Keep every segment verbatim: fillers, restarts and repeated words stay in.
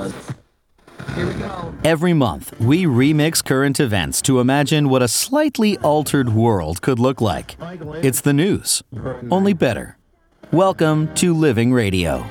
Here we go. Every month, we remix current events to imagine what a slightly altered world could look like. It's the news, only better. Welcome to Living Radio.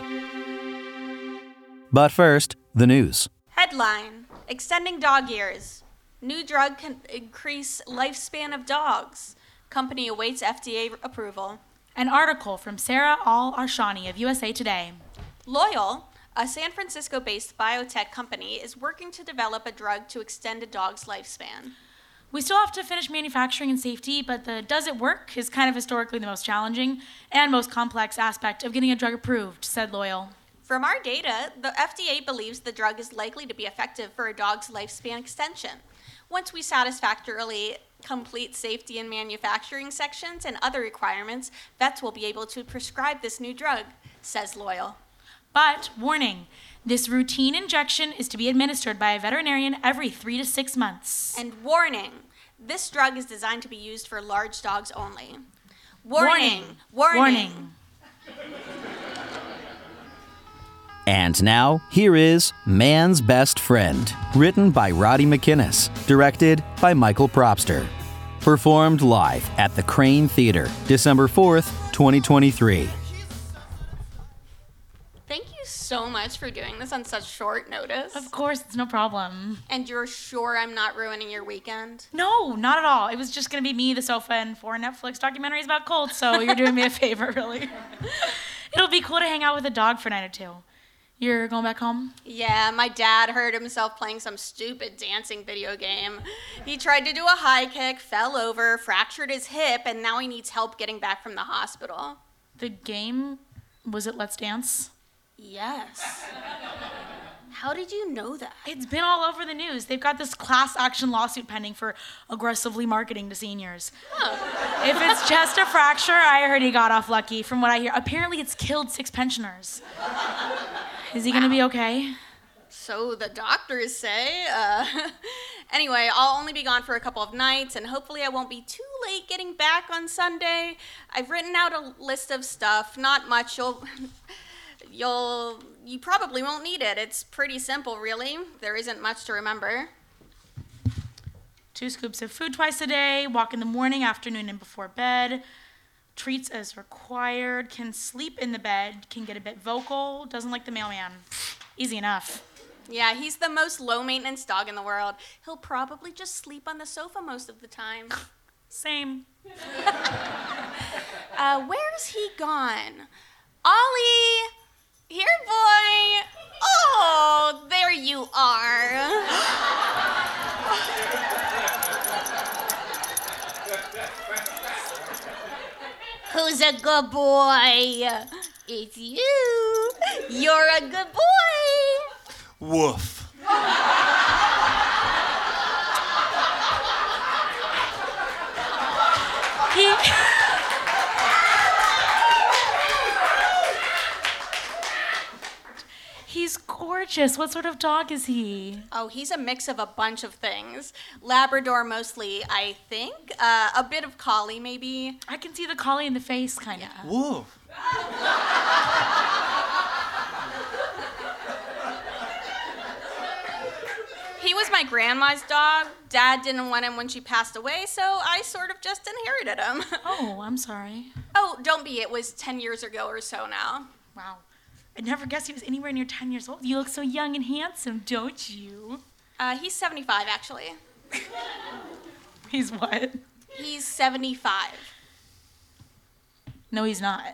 But first, the news. Headline: Extending dog years. New drug can increase lifespan of dogs. Company awaits F D A approval. An article from Sarah Al-Arshani of U S A Today. Loyal, a San Francisco-based biotech company, is working to develop a drug to extend a dog's lifespan. We still have to finish manufacturing and safety, but the does it work is kind of historically the most challenging and most complex aspect of getting a drug approved, said Loyal. From our data, the F D A believes the drug is likely to be effective for a dog's lifespan extension. Once we satisfactorily complete safety and manufacturing sections and other requirements, vets will be able to prescribe this new drug, says Loyal. But, warning, this routine injection is to be administered by a veterinarian every three to six months. And warning, this drug is designed to be used for large dogs only. Warning! Warning! Warning! And now, here is Man's Best Friend, written by Roddy McInnes, directed by Michael Propster. Performed live at the Crane Theater, December fourth, twenty twenty-three. Thank you so much for doing this on such short notice. Of course, it's no problem. And you're sure I'm not ruining your weekend? No, not at all. It was just going to be me, the sofa, and four Netflix documentaries about Colts, so you're doing me a favor, really. It'll be cool to hang out with a dog for a night or two. You're going back home? Yeah, my dad hurt himself playing some stupid dancing video game. He tried to do a high kick, fell over, fractured his hip, and now he needs help getting back from the hospital. The game, was it Let's Dance? Yes. How did you know that? It's been all over the news. They've got this class action lawsuit pending for aggressively marketing to seniors. Oh. If it's just a fracture, I heard he got off lucky. From what I hear, apparently it's killed six pensioners. Is he wow. gonna be okay? So the doctors say. Uh, anyway, I'll only be gone for a couple of nights, and hopefully I won't be too late getting back on Sunday. I've written out a list of stuff. Not much. You'll, you'll, you probably won't need it. It's pretty simple, really. There isn't much to remember. Two scoops of food twice a day. Walk in the morning, afternoon, and before bed. Treats as required, can sleep in the bed, can get a bit vocal, doesn't like the mailman. Easy enough. Yeah, he's the most low-maintenance dog in the world. He'll probably just sleep on the sofa most of the time. Same. uh, where's he gone? Ollie! Here, boy! Oh, there you are. Who's a good boy? It's you. You're a good boy. Woof. he... He's gorgeous. What sort of dog is he? Oh, he's a mix of a bunch of things. Labrador mostly, I think. Uh, a bit of collie, maybe. I can see the collie in the face, kind of. Yeah. Woof. He was my grandma's dog. Dad didn't want him when she passed away, so I sort of just inherited him. Oh, I'm sorry. Oh, don't be. It was ten years ago or so now. Wow. I'd never guessed he was anywhere near ten years old. You look so young and handsome, don't you? Uh, he's seventy-five, actually. He's what? He's seventy-five. No, he's not.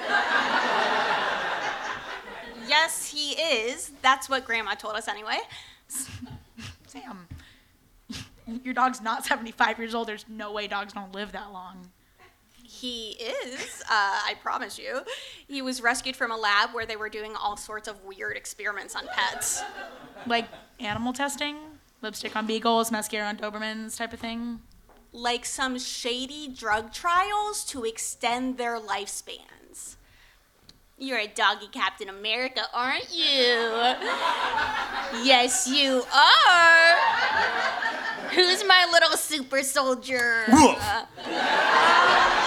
Yes, he is. That's what Grandma told us anyway. Sam, your dog's not seventy-five years old. There's no way dogs don't live that long. He is, uh, I promise you. He was rescued from a lab where they were doing all sorts of weird experiments on pets. Like animal testing? Lipstick on beagles, mascara on Dobermans type of thing? Like some shady drug trials to extend their lifespans. You're a doggy Captain America, aren't you? Yes, you are. Who's my little super soldier?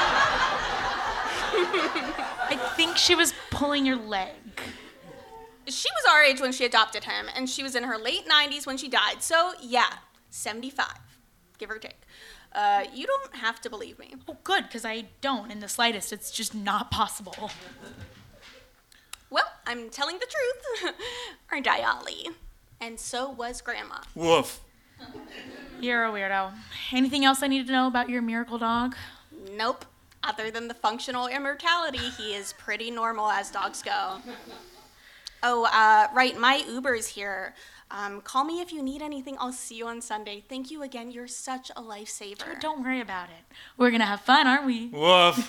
I think she was pulling your leg. she was our age when she adopted him, and she was in her late nineties when she died. So, yeah, seventy-five, give or take. Uh, you don't have to believe me. Oh, good, because I don't in the slightest. It's just not possible. Well, I'm telling the truth. Aren't I, Ollie? And so was Grandma. Woof. You're a weirdo. Anything else I need to know about your miracle dog? Nope. Other than the functional immortality, he is pretty normal as dogs go. Oh, uh, right, my Uber's here. Um, call me if you need anything. I'll see you on Sunday. Thank you again. You're such a lifesaver. Don't worry about it. We're gonna have fun, aren't we? Woof.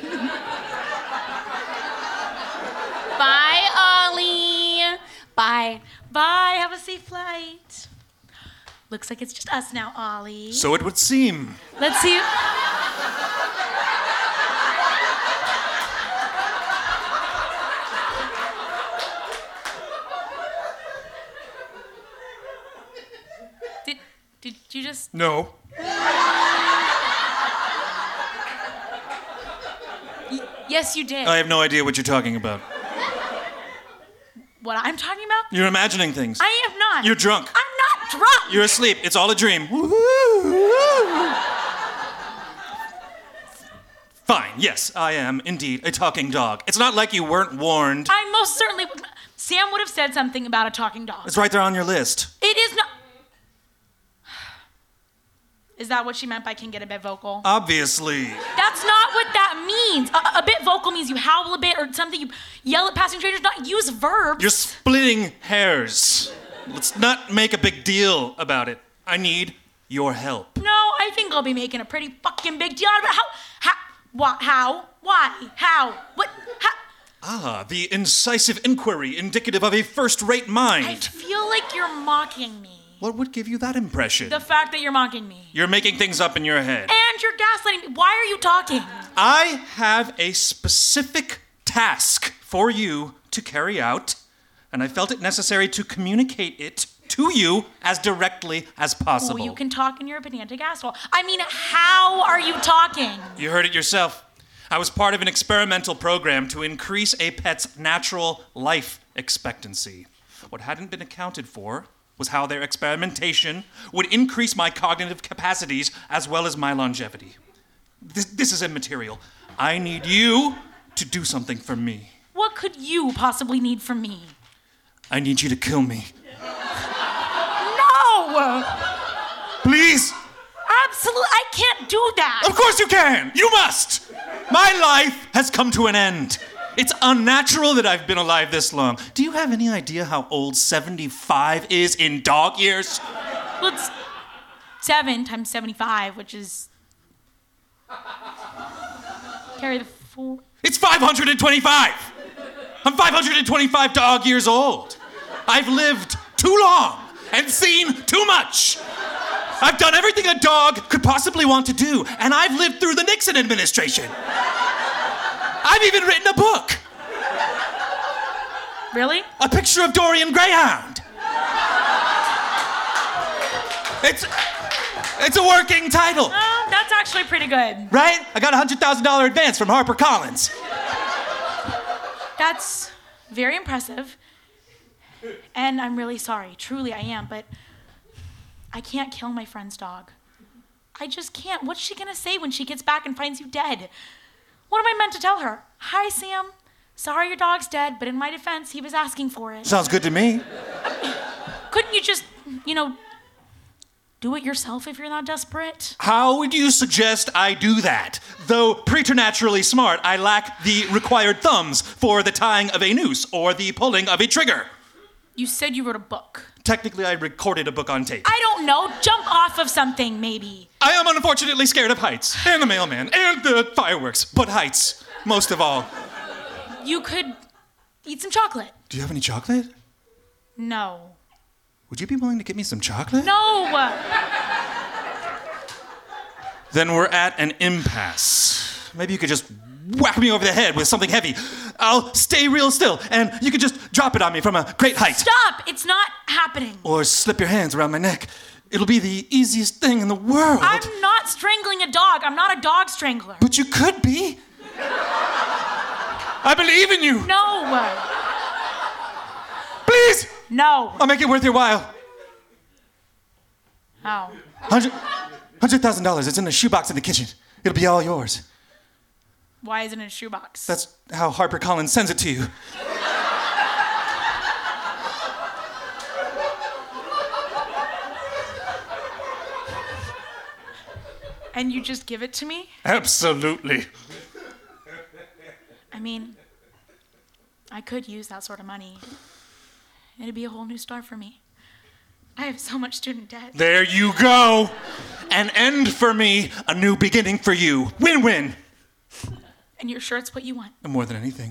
Bye, Ollie. Bye. Bye. Have a safe flight. Looks like it's just us now, Ollie. So it would seem. Let's see. Did did you just? No. Y- yes, you did. I have no idea what you're talking about. What I'm talking about? You're imagining things. I am not. You're drunk. I'm not drunk. You're asleep. It's all a dream. Fine, yes, I am indeed a talking dog. It's not like you weren't warned. I most certainly would. Sam would have said something about a talking dog. It's right there on your list. It is not. Is that what she meant by can get a bit vocal? Obviously. That's not what that means. A, a bit vocal means you howl a bit or something, you yell at passing strangers, not use verbs. You're splitting hairs. Let's not make a big deal about it. I need your help. No, I think I'll be making a pretty fucking big deal out of it. How? How? Why? How? Why? How? What? How? Ah, the incisive inquiry indicative of a first-rate mind. I feel like you're mocking me. What would give you that impression? The fact that you're mocking me. You're making things up in your head. And you're gaslighting me. Why are you talking? I have a specific task for you to carry out, and I felt it necessary to communicate it to you as directly as possible. Oh, you can talk in your pedantic asshole. I mean, how are you talking? You heard it yourself. I was part of an experimental program to increase a pet's natural life expectancy. What hadn't been accounted for was how their experimentation would increase my cognitive capacities as well as my longevity. This, this is immaterial. I need you to do something for me. What could you possibly need from me? I need you to kill me. No! Please? Absolutely, I can't do that. Of course you can! You must! My life has come to an end. It's unnatural that I've been alive this long. Do you have any idea how old seventy-five is in dog years? Well, it's seven times seventy-five, which is... Carry the four... It's five hundred twenty-five! I'm five hundred twenty-five dog years old. I've lived too long and seen too much. I've done everything a dog could possibly want to do, and I've lived through the Nixon administration. I've even written a book. Really? A picture of Dorian Greyhound. It's, it's a working title. Oh, that's actually pretty good. Right? I got a one hundred thousand dollars advance from HarperCollins. That's very impressive. And I'm really sorry. Truly, I am. But I can't kill my friend's dog. I just can't. What's she gonna say when she gets back and finds you dead? What am I meant to tell her? Hi, Sam. Sorry your dog's dead, but in my defense, he was asking for it. Sounds good to me. Couldn't you just, you know, do it yourself if you're not desperate? How would you suggest I do that? Though preternaturally smart, I lack the required thumbs for the tying of a noose or the pulling of a trigger. You said you wrote a book. Technically, I recorded a book on tape. I don't know. Jump off of something, maybe. I am unfortunately scared of heights, and the mailman, and the fireworks, but heights, most of all. You could eat some chocolate. Do you have any chocolate? No. Would you be willing to get me some chocolate? No! Then we're at an impasse. Maybe you could just whack me over the head with something heavy. I'll stay real still, and you could just drop it on me from a great height. Stop! It's not happening. Or slip your hands around my neck. It'll be the easiest thing in the world. I'm not strangling a dog. I'm not a dog strangler. But you could be. I believe in you. No. Please! No. I'll make it worth your while. How? Hundred, hundred thousand dollars. It's in a shoebox in the kitchen. It'll be all yours. Why is it in a shoebox? That's how HarperCollins sends it to you. And you just give it to me? Absolutely. I mean, I could use that sort of money. It'd be a whole new start for me. I have so much student debt. There you go. An end for me, a new beginning for you. Win-win. And you're sure it's what you want? And more than anything.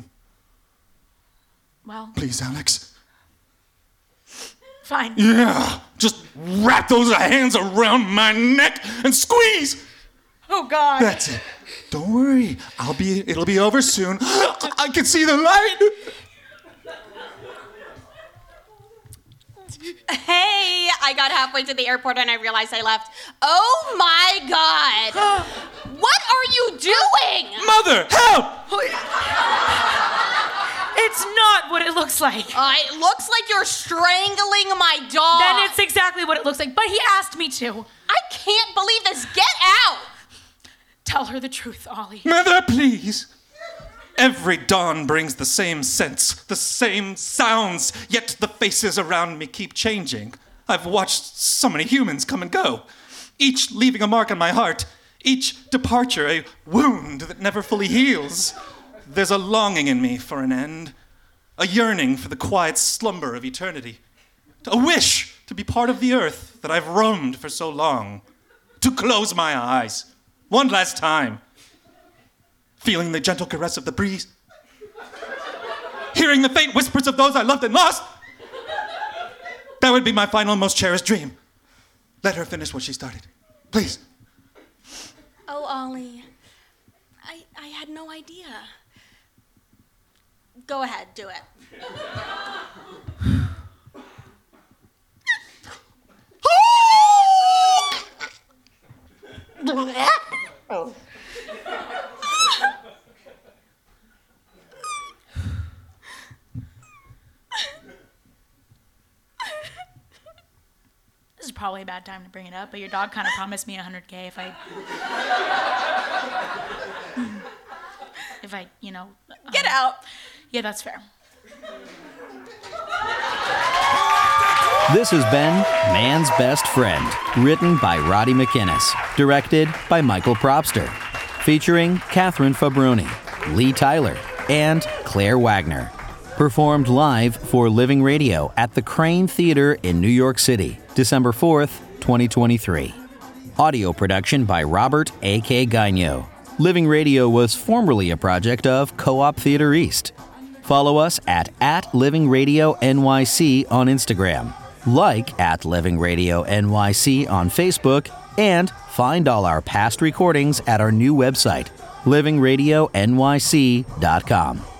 Well, Please, Alex. fine. Yeah. Just wrap those hands around my neck and squeeze. Oh, God. That's it. Don't worry. I'll be. It'll be over soon. I can see the light. Hey, I got halfway to the airport and I realized I left. Oh my God! What are you doing? Mother, help! It's not what it looks like. Uh, it looks like you're strangling my dog. Then it's exactly what it looks like. But he asked me to. I can't believe this. Get out! Tell her the truth, Ollie. Mother, please. Every dawn brings the same scents, the same sounds, yet the faces around me keep changing. I've watched so many humans come and go, each leaving a mark on my heart, each departure a wound that never fully heals. There's a longing in me for an end, a yearning for the quiet slumber of eternity, a wish to be part of the earth that I've roamed for so long, to close my eyes one last time, feeling the gentle caress of the breeze, hearing the faint whispers of those I loved and lost. That would be my final, most cherished dream. Let her finish what she started. Please. Oh, Ollie. I, I had no idea. Go ahead, do it. This is probably a bad time to bring it up, but your dog kind of promised me one hundred K if I... if I, you know... Get um, out. Yeah, that's fair. This has been Man's Best Friend, written by Roddy McInnes, directed by Michael Propster, featuring Catherine Fabroni, Lee Tyler, and Claire Wagner. Performed live for Living Radio at the Crane Theater in New York City, December fourth, twenty twenty-three. Audio production by Robert A K Gagno. Living Radio was formerly a project of Co-op Theater East. Follow us at, at Living Radio N Y C on Instagram, like at Living Radio N Y C on Facebook, and find all our past recordings at our new website, living radio n y c dot com.